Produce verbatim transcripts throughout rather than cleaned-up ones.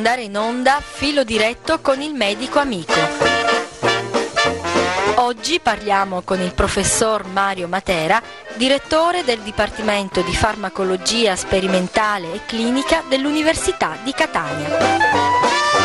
andare in onda Filo diretto con il medico amico. Oggi parliamo con il professor Mario Matera, direttore del Dipartimento di Farmacologia Sperimentale e Clinica dell'Università di Catania.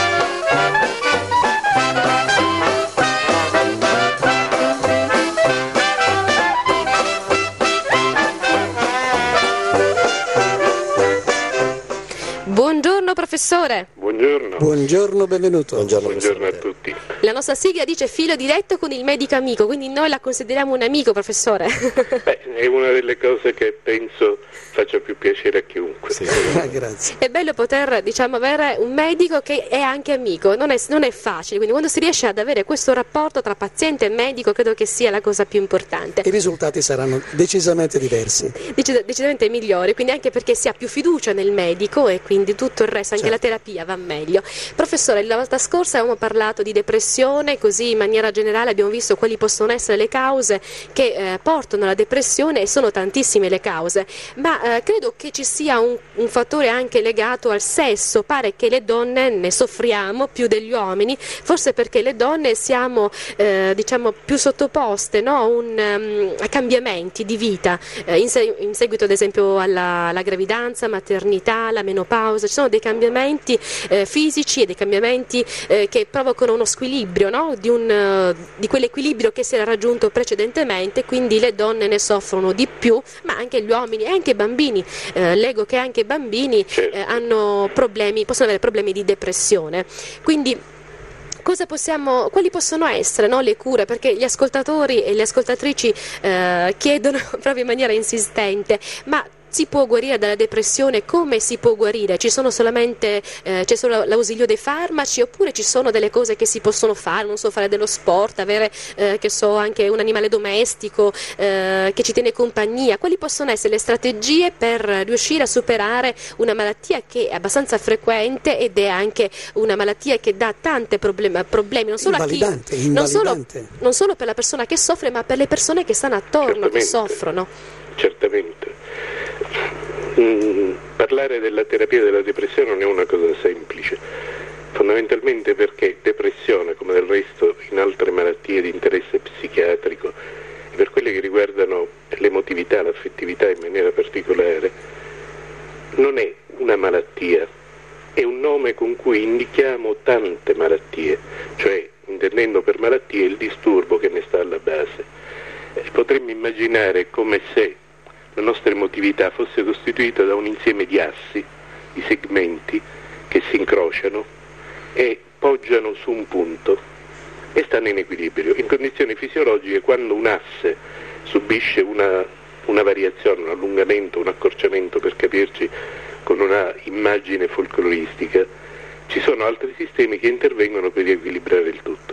Buongiorno professore. Buongiorno. Buongiorno, benvenuto. Buongiorno, Buongiorno a tutti. La nostra sigla dice filo diretto con il medico amico, quindi noi la consideriamo un amico, professore. Beh, è una delle cose che penso faccia più piacere a chiunque. Sì, grazie. È bello poter, diciamo, avere un medico che è anche amico, non è, non è facile, quindi quando si riesce ad avere questo rapporto tra paziente e medico credo che sia la cosa più importante. I risultati saranno decisamente diversi. Decis- decisamente migliori, quindi anche perché si ha più fiducia nel medico e quindi tutto il resto, anche certo, la terapia va meglio. Professore, la volta scorsa avevamo parlato di depressione, così in maniera generale abbiamo visto quali possono essere le cause che eh, portano alla depressione, e sono tantissime le cause, ma eh, credo che ci sia un, un fattore anche legato al sesso. Pare che le donne ne soffriamo più degli uomini, forse perché le donne siamo eh, diciamo più sottoposte, no? Un, um, a cambiamenti di vita eh, in, se- in seguito ad esempio alla, alla gravidanza, maternità, la menopausa. Ci sono dei cambiamenti eh, fisici e dei cambiamenti eh, che provocano uno squilibrio, no? di, un, uh, di quell'equilibrio che si era raggiunto precedentemente, quindi le donne ne soffrono di più, ma anche gli uomini e anche i bambini. Eh, leggo che anche i bambini eh, hanno problemi, possono avere problemi di depressione. Quindi cosa possiamo, quali possono essere, no, le cure? Perché gli ascoltatori e le ascoltatrici eh, chiedono proprio in maniera insistente, ma si può guarire dalla depressione? Come si può guarire? Ci sono solamente, eh, c'è solo l'ausilio dei farmaci, oppure ci sono delle cose che si possono fare, non so, fare dello sport, avere eh, che so, anche un animale domestico eh, che ci tiene compagnia? Quali possono essere le strategie per riuscire a superare una malattia che è abbastanza frequente ed è anche una malattia che dà tante problemi, problemi non solo a chi, non solo, non solo per la persona che soffre, ma per le persone che stanno attorno, certamente, che soffrono? Certamente. Mm, parlare della terapia della depressione non è una cosa semplice, fondamentalmente perché depressione, come del resto in altre malattie di interesse psichiatrico, e per quelle che riguardano l'emotività, l'affettività in maniera particolare, non è una malattia, è un nome con cui indichiamo tante malattie, cioè intendendo per malattie il disturbo che ne sta alla base. Eh, potremmo immaginare come se la nostra emotività fosse costituita da un insieme di assi, di segmenti che si incrociano e poggiano su un punto e stanno in equilibrio. In condizioni fisiologiche, quando un asse subisce una, una variazione, un allungamento, un accorciamento, per capirci con una immagine folcloristica, ci sono altri sistemi che intervengono per riequilibrare il tutto.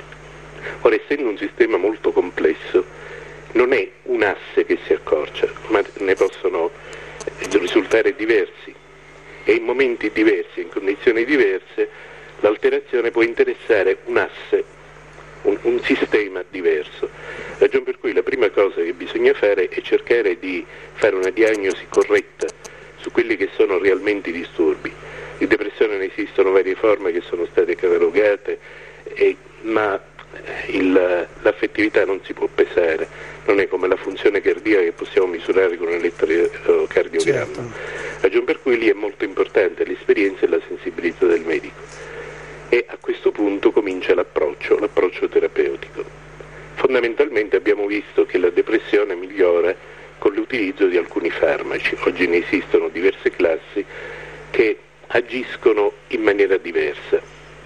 Ora, essendo un sistema molto complesso, non è un asse che si accorcia, ma ne possono risultare diversi, e in momenti diversi, in condizioni diverse, l'alterazione può interessare un asse, un, un sistema diverso. Ragion per cui la prima cosa che bisogna fare è cercare di fare una diagnosi corretta su quelli che sono realmente i disturbi. Di depressione ne esistono varie forme che sono state catalogate, e, ma il, l'affettività non si può pesare, non è come la funzione cardiaca che possiamo misurare con un elettrocardiogramma. Certo. Ragion per cui lì è molto importante l'esperienza e la sensibilità del medico, e a questo punto comincia l'approccio, l'approccio terapeutico. Fondamentalmente abbiamo visto che la depressione migliora con l'utilizzo di alcuni farmaci. Oggi ne esistono diverse classi che agiscono in maniera diversa,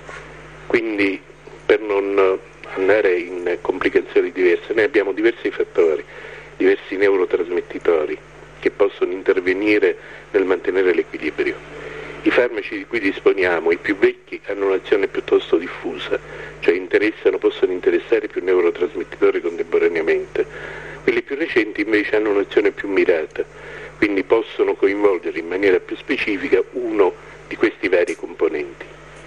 quindi per non andare in complicazioni diverse, noi abbiamo diversi fattori, diversi neurotrasmettitori che possono intervenire nel mantenere l'equilibrio. I farmaci di cui disponiamo, i più vecchi, hanno un'azione piuttosto diffusa, cioè interessano, possono interessare più neurotrasmettitori contemporaneamente. Quelli più recenti invece hanno un'azione più mirata, quindi possono coinvolgere in maniera più specifica uno di questi vari componenti.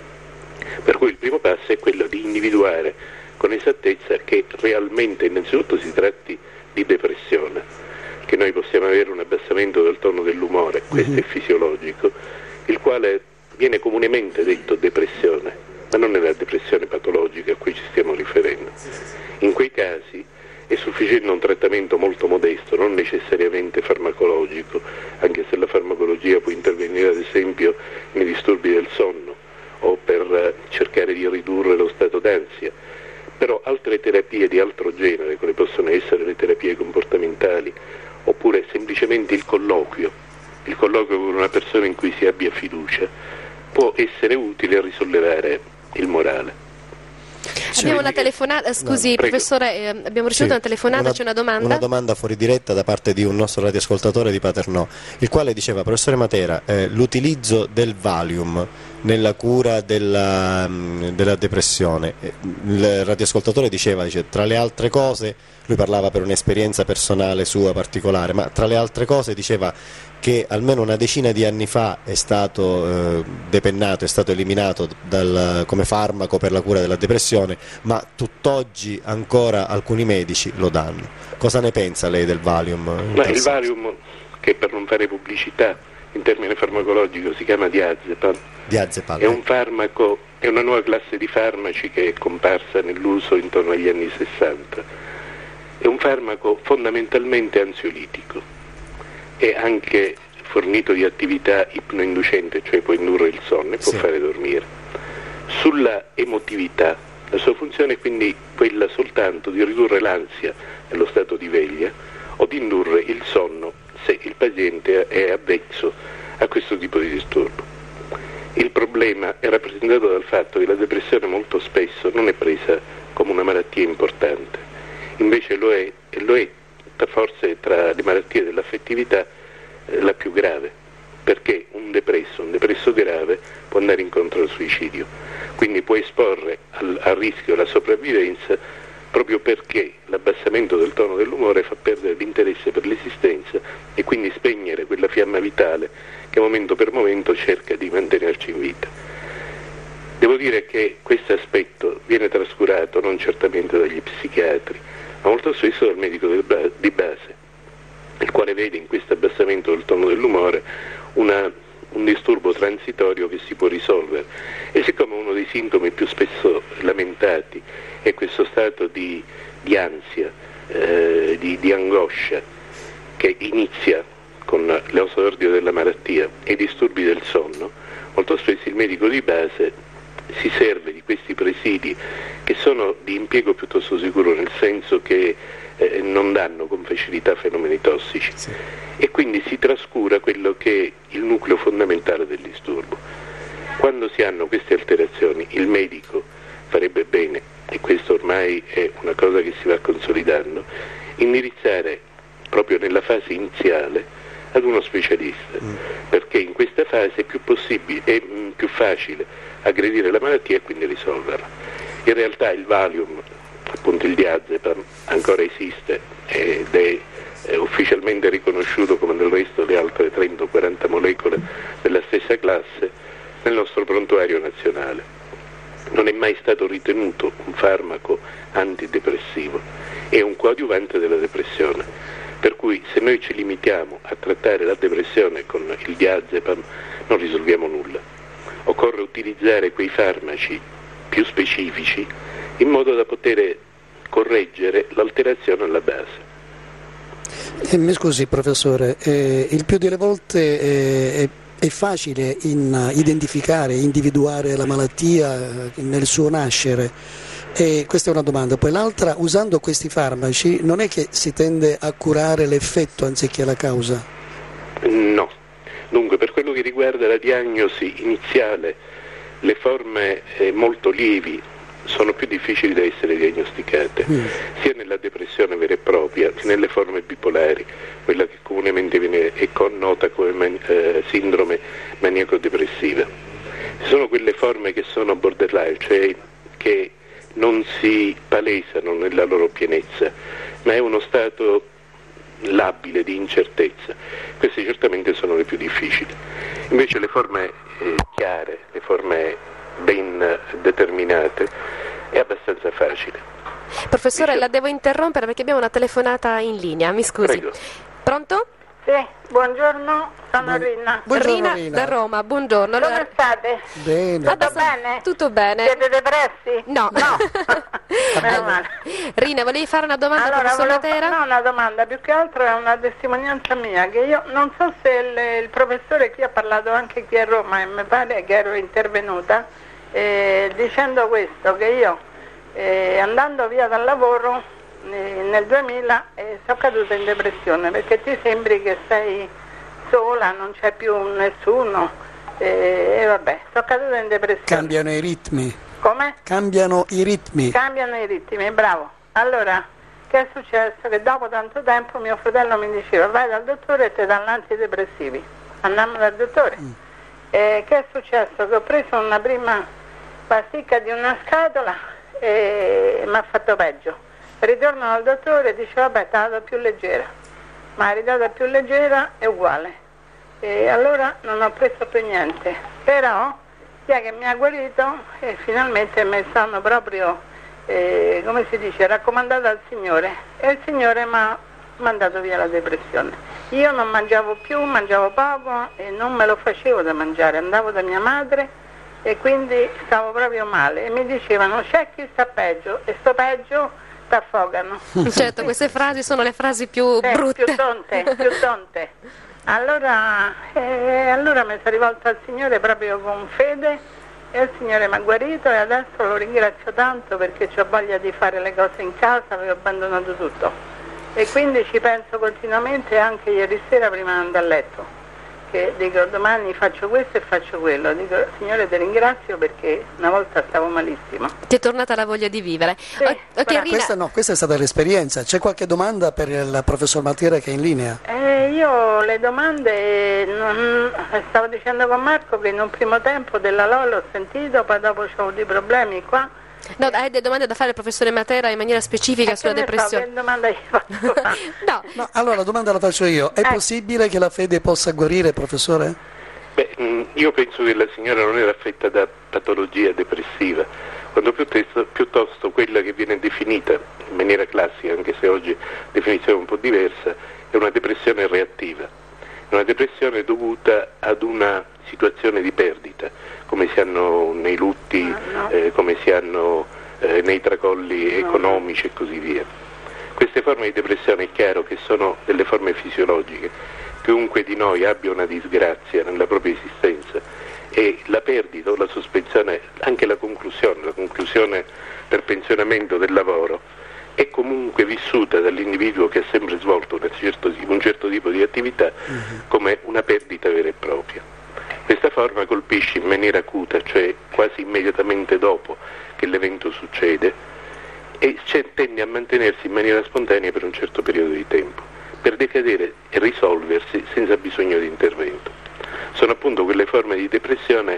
Per cui il primo passo è quello di individuare con esattezza che realmente innanzitutto si tratti di depressione, che noi possiamo avere un abbassamento del tono dell'umore, questo è fisiologico, il quale viene comunemente detto depressione, ma non è la depressione patologica a cui ci stiamo riferendo. In quei casi è sufficiente un trattamento molto modesto, non necessariamente farmacologico, anche se la farmacologia può intervenire ad esempio nei disturbi del sonno o per cercare di ridurre lo stato d'ansia, però altre terapie di altro genere, come possono essere le terapie comportamentali, oppure semplicemente il colloquio, il colloquio con una persona in cui si abbia fiducia, può essere utile a risollevare il morale. Abbiamo una telefonata, scusi no, professore, eh, abbiamo ricevuto sì, una telefonata, una, c'è una domanda? Una domanda fuori diretta da parte di un nostro radioascoltatore di Paternò, il quale diceva: professore Matera, eh, l'utilizzo del Valium nella cura della, della depressione, il radioascoltatore diceva, dice, tra le altre cose, lui parlava per un'esperienza personale sua particolare, ma tra le altre cose diceva che almeno una decina di anni fa è stato eh, depennato, è stato eliminato dal, come farmaco per la cura della depressione, ma tutt'oggi ancora alcuni medici lo danno. Cosa ne pensa lei del Valium? Ma il Valium, che per non fare pubblicità in termine farmacologico si chiama diazepam, diazepam è un farmaco, è una nuova classe di farmaci che è comparsa nell'uso intorno agli anni sessanta. È un farmaco fondamentalmente ansiolitico, è anche fornito di attività ipnoinducente, cioè può indurre il sonno e può sì. fare dormire. Sulla emotività, la sua funzione è quindi quella soltanto di ridurre l'ansia nello stato di veglia o di indurre il sonno se il paziente è avvezzo a questo tipo di disturbo. Il problema è rappresentato dal fatto che la depressione molto spesso non è presa come una malattia importante, invece lo è, e lo è forse tra le malattie dell'affettività eh, la più grave, perché un depresso, un depresso grave può andare incontro al suicidio, quindi può esporre al, al rischio la sopravvivenza proprio perché l'abbassamento del tono dell'umore fa perdere l'interesse per l'esistenza e quindi spegnere quella fiamma vitale che momento per momento cerca di mantenerci in vita. Devo dire che questo aspetto viene trascurato non certamente dagli psichiatri, ma molto spesso dal medico di base, il quale vede in questo abbassamento del tono dell'umore una, un disturbo transitorio che si può risolvere. E siccome uno dei sintomi più spesso lamentati è questo stato di, di ansia, eh, di, di angoscia, che inizia con l'esordio della malattia e i disturbi del sonno, molto spesso il medico di base si serve di questi presidi che sono di impiego piuttosto sicuro, nel senso che eh, non danno con facilità fenomeni tossici, sì. e quindi si trascura quello che è il nucleo fondamentale del disturbo. Quando si hanno queste alterazioni il medico farebbe bene, e questo ormai è una cosa che si va consolidando, indirizzare proprio nella fase iniziale ad uno specialista, mm. perché in questa fase è più possibile, è mh, più facile aggredire la malattia e quindi risolverla. In realtà il Valium, appunto il diazepam, ancora esiste ed è, è ufficialmente riconosciuto come del resto le altre trenta o quaranta molecole della stessa classe nel nostro prontuario nazionale. Non è mai stato ritenuto un farmaco antidepressivo, è un coadiuvante della depressione, per cui se noi ci limitiamo a trattare la depressione con il diazepam non risolviamo nulla. Occorre utilizzare quei farmaci più specifici in modo da poter correggere l'alterazione alla base. Eh, mi scusi professore, eh, il più delle volte eh, è È facile in, uh, identificare, individuare la malattia uh, nel suo nascere? E questa è una domanda. Poi l'altra, usando questi farmaci, non è che si tende a curare l'effetto anziché la causa? No. Dunque, per quello che riguarda la diagnosi iniziale, le forme eh, molto lievi sono più difficili da essere diagnosticate, mm. sia nella depressione vera e propria, sia nelle forme bipolari, quella che comunemente viene è nota come man, eh, sindrome maniaco-depressiva. Ci sono quelle forme che sono borderline, cioè che non si palesano nella loro pienezza, ma è uno stato labile di incertezza. Queste certamente sono le più difficili. Invece le forme eh, chiare, le forme ben determinate, è abbastanza facile. Professore, Dice... la devo interrompere perché abbiamo una telefonata in linea, mi scusi. Prego. Pronto? Sì, buongiorno, sono Bu- Rina. Buongiorno, Rina, Rina. da Roma, buongiorno. Come Allora, state? Bene. Tutto Abbastan- bene? tutto bene. Siete depressi? No. No. Meno male. Rina, volevi fare una domanda al Allora, professor volevo Matera? fa- no, una domanda, più che altro è una testimonianza mia, che io non so se il, il professore qui ha parlato anche qui a Roma, e mi pare che ero intervenuta, eh, dicendo questo, che io eh, andando via dal lavoro eh, nel duemila eh, sono caduta in depressione, perché ti sembri che sei sola, non c'è più nessuno, eh, e vabbè, sono caduta in depressione. Cambiano i ritmi. Come? Cambiano i ritmi. Cambiano i ritmi, bravo. Allora, che è successo? Che dopo tanto tempo mio fratello mi diceva vai dal dottore e ti danno antidepressivi. Andammo dal dottore. Mm. E che è successo? Che ho preso una prima pasticca di una scatola e mi ha fatto peggio. Ritorno dal dottore e dice vabbè, te la do più leggera. Ma la ridata più leggera è uguale. E allora non ho preso più niente. Però chi è che mi ha guarito e finalmente mi stanno proprio, eh, come si dice, raccomandata al Signore, e il Signore mi ha mandato via la depressione. Io non mangiavo più, mangiavo poco e non me lo facevo da mangiare, andavo da mia madre e quindi stavo proprio male e mi dicevano c'è chi sta peggio e sto peggio t'affogano. Certo, queste frasi sono le frasi più Eh, brutte. più tonte, più tonte. Allora, eh, allora mi sono rivolta al Signore proprio con fede e il Signore mi ha guarito e adesso lo ringrazio tanto perché ho voglia di fare le cose in casa, avevo abbandonato tutto e quindi ci penso continuamente, anche ieri sera prima di andare a letto, che dico domani faccio questo e faccio quello, dico Signore ti ringrazio perché una volta stavo malissimo. Ti è tornata la voglia di vivere. Sì, O- ok, brava. Rina, Questa, no, questa è stata l'esperienza. C'è qualche domanda per il professor Matera che è in linea? Eh, io le domande, non, stavo dicendo con Marco che in un primo tempo della L O L ho sentito, poi dopo ho avuto i problemi qua. no, hai delle domande da fare al professore Matera in maniera specifica Eh, sulla che ne so, depressione? che domanda io faccio fare? No, No, allora la domanda la faccio io. È Eh. possibile che la fede possa guarire, professore? Beh, mh, io penso che la signora non era affetta da patologia depressiva, quando piuttosto, piuttosto quella che viene definita in maniera classica, anche se oggi definizione è un po' diversa, è una depressione reattiva. È una depressione dovuta ad una situazione di perdita, come si hanno nei lutti, Ah, no. eh, come si hanno eh, nei tracolli economici e così via. Queste forme di depressione è chiaro che sono delle forme fisiologiche. Chiunque di noi abbia una disgrazia nella propria esistenza e la perdita o la sospensione, anche la conclusione, la conclusione per pensionamento del lavoro, è comunque vissuta dall'individuo che ha sempre svolto un certo, un certo tipo di attività come una perdita vera e propria. Questa forma colpisce in maniera acuta, cioè quasi immediatamente dopo che l'evento succede, e tende a mantenersi in maniera spontanea per un certo periodo di tempo, per decadere e risolversi senza bisogno di intervento. Sono appunto quelle forme di depressione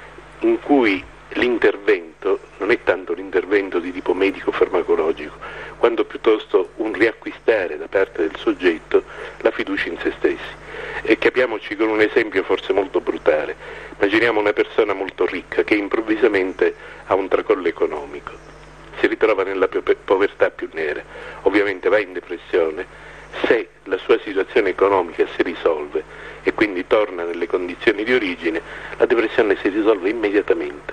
in cui l'intervento non è tanto l'intervento di tipo medico-farmacologico, quanto piuttosto un riacquistare da parte del soggetto la fiducia in se stessi. E capiamoci con un esempio forse molto brutale. Immaginiamo una persona molto ricca che improvvisamente ha un tracollo economico, si ritrova nella povertà più nera, ovviamente va in depressione. Se la sua situazione economica si risolve e quindi torna nelle condizioni di origine, la depressione si risolve immediatamente.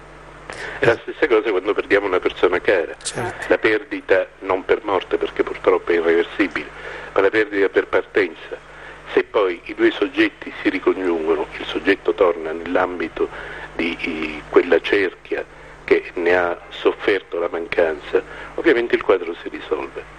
È la stessa cosa quando perdiamo una persona cara. Certo. La perdita non per morte, perché purtroppo è irreversibile, ma la perdita per partenza. Se poi i due soggetti si ricongiungono, il soggetto torna nell'ambito di i, quella cerchia che ne ha sofferto la mancanza, ovviamente il quadro si risolve.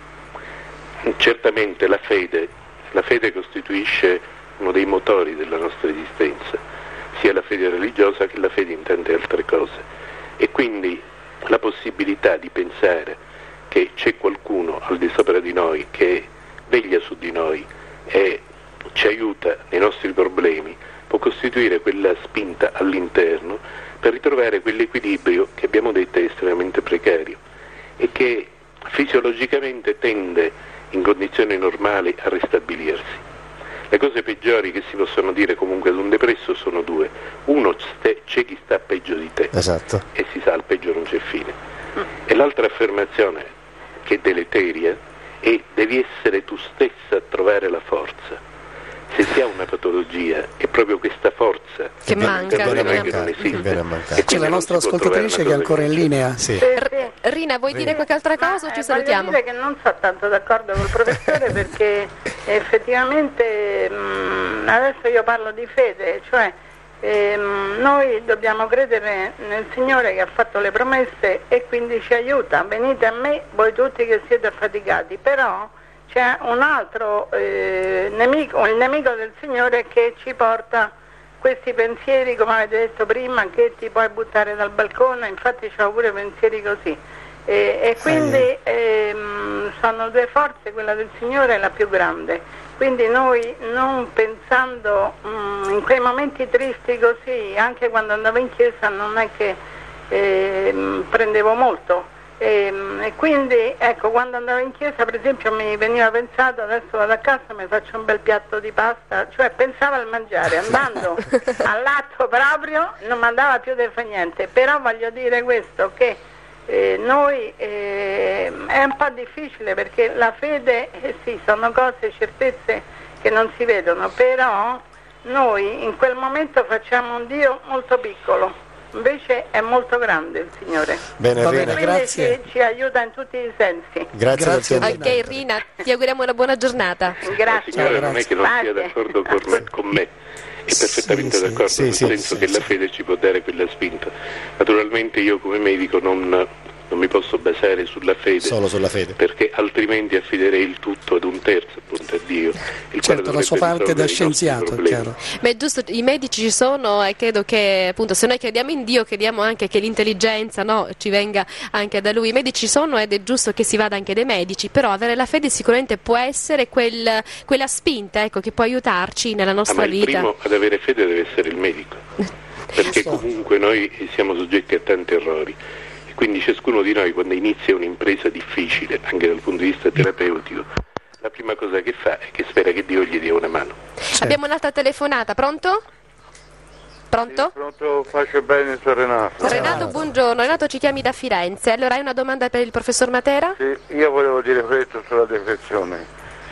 Certamente la fede, la fede costituisce uno dei motori della nostra esistenza, sia la fede religiosa che la fede in tante altre cose, e quindi la possibilità di pensare che c'è qualcuno al di sopra di noi che veglia su di noi e ci aiuta nei nostri problemi può costituire quella spinta all'interno per ritrovare quell'equilibrio che abbiamo detto è estremamente precario e che fisiologicamente tende in condizioni normali a ristabilirsi. Le cose peggiori che si possono dire comunque ad un depresso sono due: uno, c'è chi sta peggio di te, Esatto. e si sa, al peggio non c'è fine, e l'altra affermazione che è deleteria è: devi essere tu stessa a trovare la forza. Se si ha una patologia è proprio questa forza che manca, che non che esiste. C'è la nostra ascoltatrice che è ancora in linea. Sì. Sì, sì. Rina, vuoi dire qualche altra cosa Ma, o ci eh, salutiamo? Voglio dire che non sono tanto d'accordo col professore perché effettivamente mh, adesso io parlo di fede, cioè ehm, noi dobbiamo credere nel Signore che ha fatto le promesse e quindi ci aiuta. Venite a me voi tutti che siete affaticati, però c'è un altro eh, nemico, il nemico del Signore che ci porta questi pensieri, come avete detto prima, che ti puoi buttare dal balcone, infatti c'ho pure pensieri così. E, e quindi ehm, sono due forze, quella del Signore è la più grande. Quindi noi non pensando mh, in quei momenti tristi così, anche quando andavo in chiesa non è che ehm, prendevo molto. E, e quindi ecco, quando andavo in chiesa per esempio mi veniva pensato adesso vado a casa e mi faccio un bel piatto di pasta, cioè pensavo al mangiare, andando all'atto proprio non mi andava più di fare niente. Però voglio dire questo, che eh, noi eh, è un po' difficile perché la fede eh, sì, sono cose, certezze che non si vedono, però noi in quel momento facciamo un Dio molto piccolo. Invece è molto grande il Signore. Bene, Va Rina. bene, Quindi grazie. ci, ci aiuta in tutti i sensi. Grazie, Grazie del a tuo- Ok, Rina, ti auguriamo una buona giornata. La Grazie. signora Ciao, non è grazie. che non sia Grazie. d'accordo con me, con me. È perfettamente Sì, sì, d'accordo, sì, nel sì, senso sì, che sì. la fede ci può dare quella spinta. Naturalmente io come medico non, non mi posso basare sulla fede, Solo sulla fede. perché altrimenti affiderei il tutto ad un terzo, appunto a Dio. Il quale Certo, la sua dovrebbe parte da risolvere i nostri scienziato, è problemi. chiaro. Beh, giusto, i medici ci sono e credo che appunto se noi crediamo in Dio crediamo anche che l'intelligenza, no, ci venga anche da Lui. I medici ci sono ed è giusto che si vada anche dai medici, però avere la fede sicuramente può essere quel, quella spinta, ecco, che può aiutarci nella Ah, nostra ma il vita. primo ad avere fede deve essere il medico, perché so. comunque noi siamo soggetti a tanti errori. Quindi ciascuno di noi quando inizia un'impresa difficile, anche dal punto di vista terapeutico, la prima cosa che fa è che spera che Dio gli dia una mano. Abbiamo un'altra telefonata, pronto? Pronto? Pronto, faccio bene, sono Renato. Renato, buongiorno. Renato, ci chiami da Firenze. Allora, hai una domanda per il professor Matera? Sì, io volevo dire questo sulla depressione.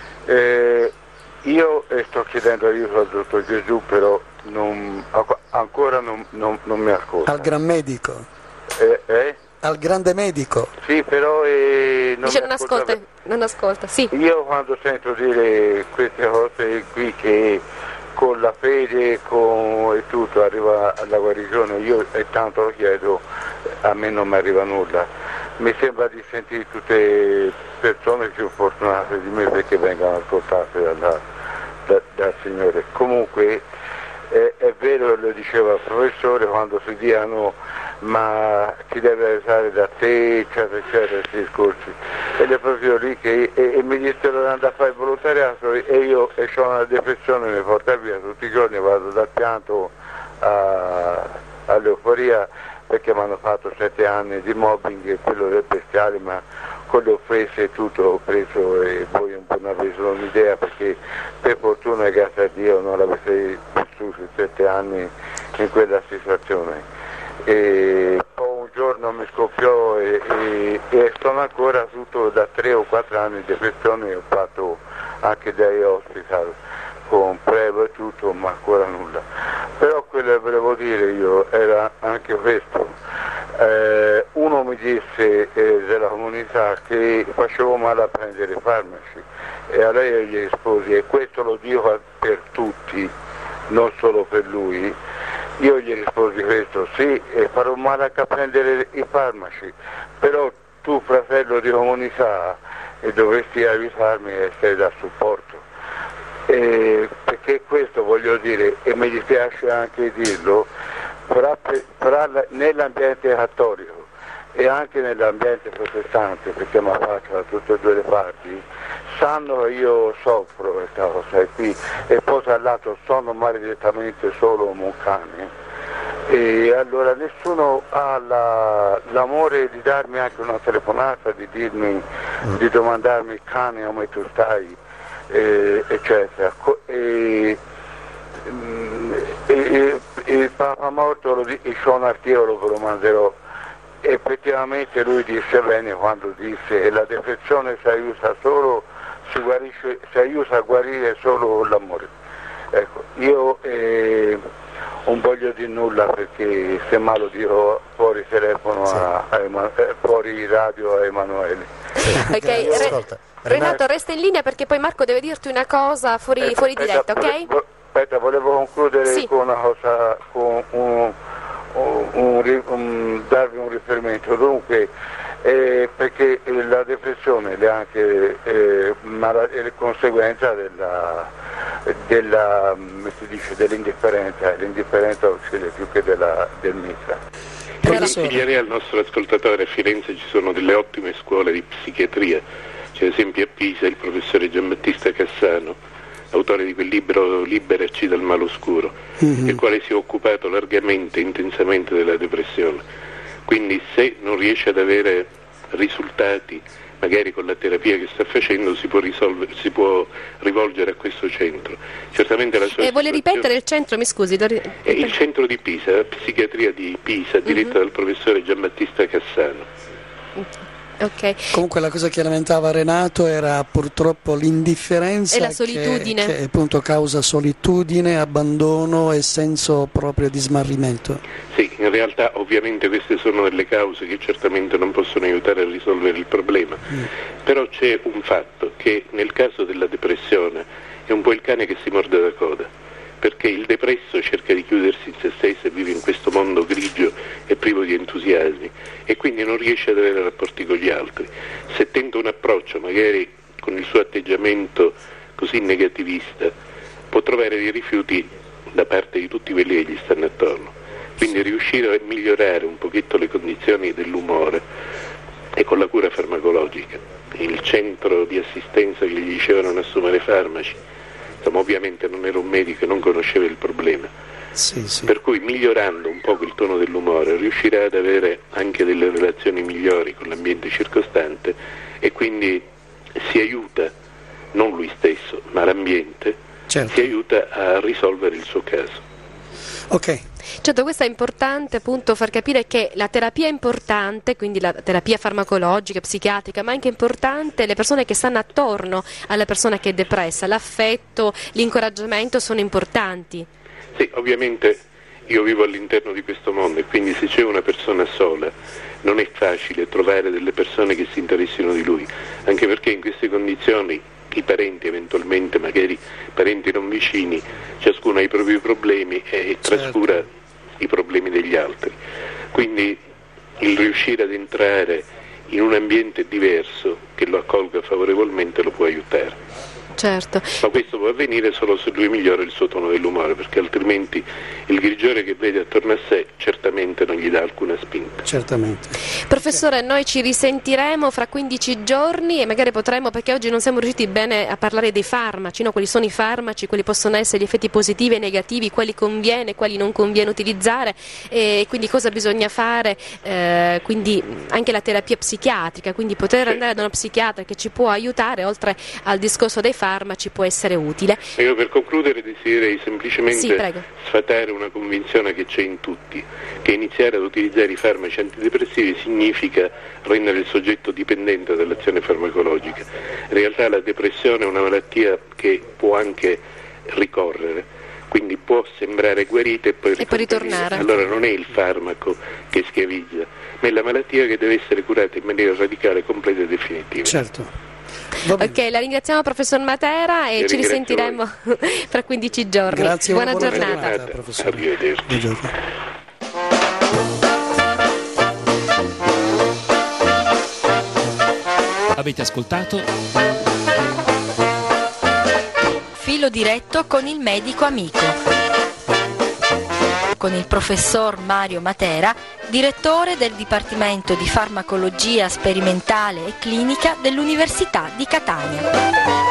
Eh, io eh, sto chiedendo aiuto al dottor Gesù, però non, ancora non, non, non mi ascolta. Al gran medico, Eh, eh? al grande medico. Sì, però eh, non Dice mi non ascolta, bene. non ascolta, sì. Io quando sento dire queste cose qui che con la fede con, e tutto arriva alla guarigione, io e tanto lo chiedo, a me non mi arriva nulla. Mi sembra di sentire tutte persone più fortunate di me perché vengono ascoltate dalla, da, dal Signore. Comunque è, è vero, lo diceva il professore, quando si diano ma ti deve aiutare da te, eccetera, eccetera, questi discorsi. Ed è proprio lì che e, e mi dissero di andare a fare il volontariato e io e ho una depressione, mi porta via tutti i giorni, vado dal pianto a, all'euforia perché mi hanno fatto sette anni di mobbing e quello del bestiale, ma con le offese e tutto ho preso e voi un po' non avete un'idea perché per fortuna e grazie a Dio non l'avete vissuto sette anni in quella situazione. E poi un giorno mi scoppiò e, e, e sono ancora tutto da tre o quattro anni di depressione, ho fatto anche dei hospital con prego e tutto, ma ancora nulla. Però quello che volevo dire io era anche questo. Eh, uno mi disse eh, della comunità che facevo male a prendere i farmaci e a lei gli risposi, e questo lo dico per tutti, non solo per lui. Io gli risposi questo, sì, e farò male a prendere i farmaci, però tu fratello di comunità e dovresti aiutarmi e sei da supporto. E perché questo voglio dire, e mi dispiace anche dirlo, fra, fra, nell'ambiente cattolico e anche nell'ambiente protestante, perché mi faccio da tutte e due le parti, sanno che io soffro questa cosa qui e poi tra l'altro sono maledettamente solo un cane e allora nessuno ha la, l'amore di darmi anche una telefonata, di dirmi, di domandarmi cane come tu stai, eh, eccetera. E, e, e, il Papa morto lo dice, c'ho un articolo ve lo manderò. Effettivamente lui disse bene quando disse che la depressione si aiuta solo, si, guarisce, si aiuta a guarire solo l'amore. Ecco, io eh, non voglio dire nulla perché se mai lo dirò fuori telefono, sì. a, a Eman- eh, fuori radio a Emanuele. Ok, Re- Renato resta in linea perché poi Marco deve dirti una cosa fuori, eh, fuori aspetta, diretta, ok? Vole, aspetta, volevo concludere sì. con una cosa, con un, un, un, un, darvi un riferimento. Dunque, eh, perché la depressione è anche eh, mala- è conseguenza della, della come si dice, dell'indifferenza, l'indifferenza uccide più che della, del mitra. Consiglierei al nostro ascoltatore, a Firenze ci sono delle ottime scuole di psichiatria, c'è ad esempio a Pisa il professore Giambattista Cassano, autore di quel libro Liberaci dal male oscuro, mm-hmm. il quale si è occupato largamente, intensamente della depressione. Quindi se non riesce ad avere risultati, magari con la terapia che sta facendo, si può, risolvere, si può rivolgere a questo centro. Certamente la sua eh, vuole ripetere il centro, mi scusi? Ri- è il centro di Pisa, la psichiatria di Pisa, diretta mm-hmm. dal professore Giambattista Cassano. Okay. Comunque la cosa che lamentava Renato era purtroppo l'indifferenza e la solitudine che, che appunto causa solitudine, abbandono e senso proprio di smarrimento. Sì, in realtà ovviamente queste sono delle cause che certamente non possono aiutare a risolvere il problema, mm. però c'è un fatto che nel caso della depressione è un po' il cane che si morde la coda, perché il depresso cerca di chiudersi in se stesso e vive in questo mondo grigio e privo di entusiasmi e quindi non riesce ad avere rapporti con gli altri. Se tenta un approccio magari con il suo atteggiamento così negativista può trovare dei rifiuti da parte di tutti quelli che gli stanno attorno, quindi riuscire a migliorare un pochetto le condizioni dell'umore e con la cura farmacologica, il centro di assistenza che gli dicevano non assumere farmaci. Insomma, ovviamente non era un medico e non conosceva il problema, sì, sì. per cui migliorando un po' il tono dell'umore riuscirà ad avere anche delle relazioni migliori con l'ambiente circostante e quindi si aiuta, non lui stesso, ma l'ambiente, certo. si aiuta a risolvere il suo caso. Ok. Certo, questo è importante appunto far capire che la terapia è importante, quindi la terapia farmacologica, psichiatrica, ma anche importante le persone che stanno attorno alla persona che è depressa, l'affetto, l'incoraggiamento sono importanti. Sì, ovviamente io vivo all'interno di questo mondo e quindi se c'è una persona sola non è facile trovare delle persone che si interessino di lui, anche perché in queste condizioni i parenti eventualmente, magari parenti non vicini, ciascuno ha i propri problemi e certo. trascura i problemi degli altri. Quindi il riuscire ad entrare in un ambiente diverso che lo accolga favorevolmente lo può aiutare. Certo. Ma questo può avvenire solo se lui migliora il suo tono dell'umore, perché altrimenti il grigiore che vede attorno a sé certamente non gli dà alcuna spinta. Certamente. Professore, noi ci risentiremo fra quindici giorni e magari potremo, perché oggi non siamo riusciti bene a parlare dei farmaci, no? Quali sono i farmaci, quali possono essere gli effetti positivi e negativi, quali conviene, quali non conviene utilizzare e quindi cosa bisogna fare, eh, quindi anche la terapia psichiatrica, quindi poter sì. andare da uno psichiatra che ci può aiutare oltre al discorso dei farmaci farmaci può essere utile. Io per concludere desidero semplicemente sì, sfatare una convinzione che c'è in tutti, che iniziare ad utilizzare i farmaci antidepressivi significa rendere il soggetto dipendente dall'azione farmacologica. In realtà la depressione è una malattia che può anche ricorrere, quindi può sembrare guarita e poi, e poi ritornare. Allora non è il farmaco che schiavizza, ma è la malattia che deve essere curata in maniera radicale, completa e definitiva. Certo. Ok, la ringraziamo professor Matera e Io ci risentiremo fra quindici giorni. Grazie, buona, buona giornata. giornata professore. Arrivederci. Buongiorno. Avete ascoltato Filo diretto con il medico amico, con il professor Mario Matera, direttore del Dipartimento di Farmacologia Sperimentale e Clinica dell'Università di Catania.